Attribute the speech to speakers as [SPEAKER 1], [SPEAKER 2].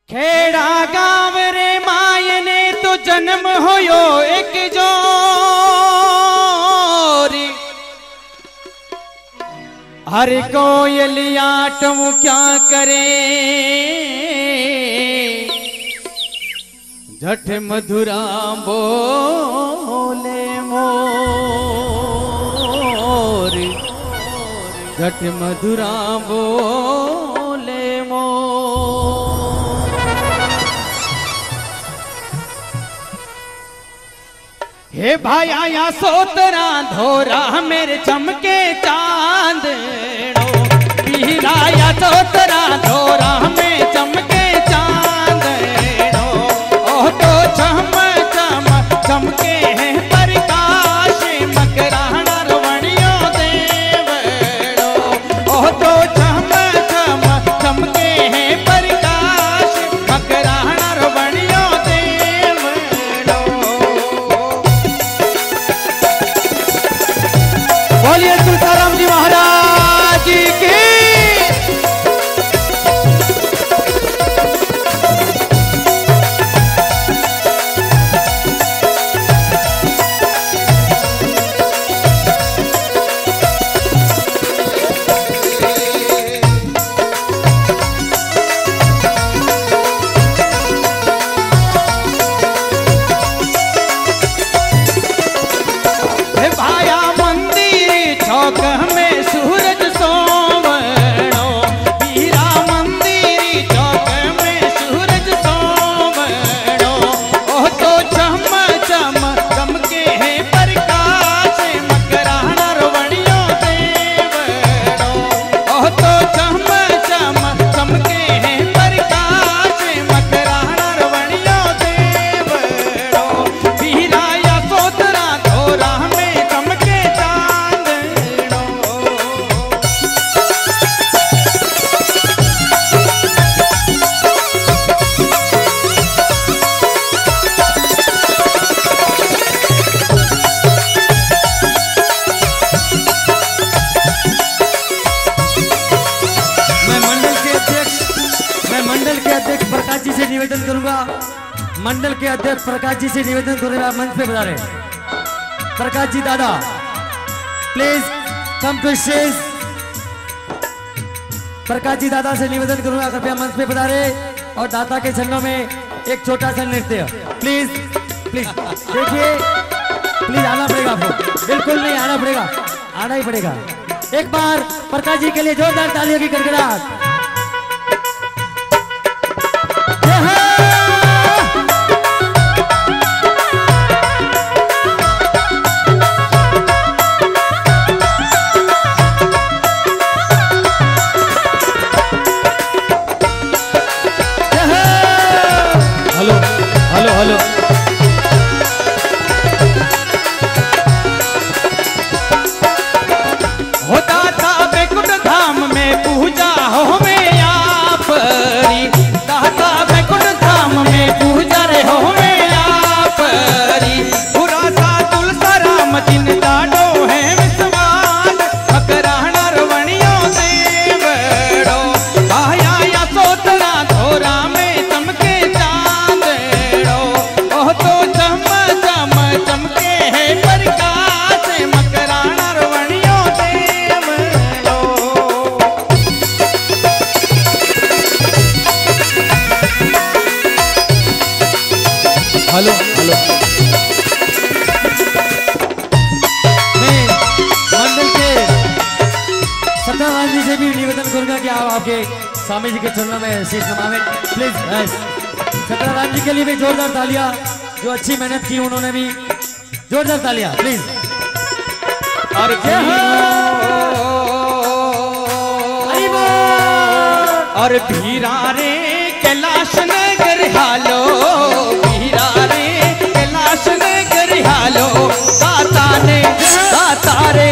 [SPEAKER 1] खेड़ा गाँव रे मायने तो जन्म होयो एक जोरी। हर कोयलिया टू क्या करे झट मधुरा बोले मोर, झट मधुरा बोले मोर। हे भाई आया सोतरा धोरा मेरे चमके चांदनो, पीराया सोतरा धोरा में चमके चांदनो। ओ तो चम चम चमके हैं प्रकाश मकराना रवणियो देवड़ो। ओ तो चम चम चमके हैं प्रकाश मकराना रवणियो देवड़ो। बोलिए तुलसाराम जी महाराज की। भाया मंदिर चौक में सूरज सोवणो, वीरा मंदिर चौक में सूरज सोवणो। ओ तो चम चम चमके है प्रकाश मकराना रवणियो देवड़ो। ओ तो चम चम चमके है प्रकाश मकराना रवणियो देवड़ो। वीरा या सोतरा धोरा में चमके चांदनो। मैं मंडल के अध्यक्ष प्रकाश जी से निवेदन करूंगा, मंडल के अध्यक्ष प्रकाश जी से निवेदन करूंगा, मंच पे बता रहे प्रकाश जी दादा please come to stage. Prakash ji दादा से निवेदन करूंगा कृपया मंच पे बता रहे और दाता के चरणों में एक छोटा सा नृत्य प्लीज प्लीज। देखिए प्लीज आना पड़ेगा आपको, बिल्कुल नहीं आना पड़ेगा, आना ही पड़ेगा। एक बार प्रकाश जी के लिए जोरदार तालियों की गड़गड़ाहट। हेलो हेलो हेलो होता था बैकुंठ धाम में पूजा हो में आपरी, दाता बैकुंठ धाम में पूजा रे हो में आपरी। पूरा सा तुलसाराम जिन दाडो है विश्वास मकराना रवणियो देवड़ो। आया या सोतरा धोरा में चमके चांदनो। ओह तो चम चम चमके है प्रकाश मकराना रवणियो देवड़ो। हेलो हेलो मैं मंडल के सत्यनारायण जी से भी निवेदन करूंगा कि आप आपके स्वामी जी के चरणों में शीश नमावें प्लीज। सत्यनारायण जी के लिए भी जोरदार तालियां, जो अच्छी मेहनत की उन्होंने भी जोरदार तालियां प्लीज। और और भीरा रे कैलाश नगर हालो, भीरा रे कैलाश नगर हालो। दाता रे